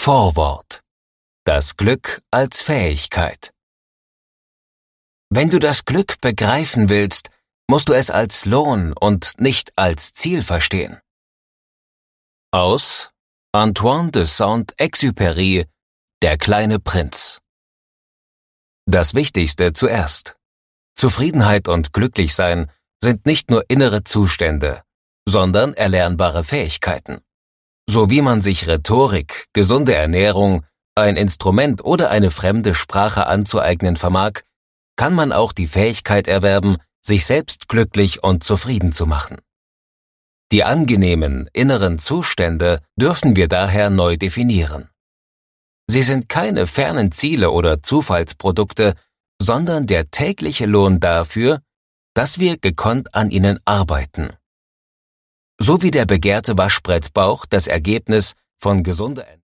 Vorwort: Das Glück als Fähigkeit. Wenn du das Glück begreifen willst, musst du es als Lohn und nicht als Ziel verstehen. Aus Antoine de Saint-Exupéry, Der kleine Prinz. Das Wichtigste zuerst. Zufriedenheit und Glücklichsein sind nicht nur innere Zustände, sondern erlernbare Fähigkeiten. So wie man sich Rhetorik, gesunde Ernährung, ein Instrument oder eine fremde Sprache anzueignen vermag, kann man auch die Fähigkeit erwerben, sich selbst glücklich und zufrieden zu machen. Die angenehmen inneren Zustände dürfen wir daher neu definieren. Sie sind keine fernen Ziele oder Zufallsprodukte, sondern der tägliche Lohn dafür, dass wir gekonnt an ihnen arbeiten. So wie der begehrte Waschbrettbauch das Ergebnis von gesunder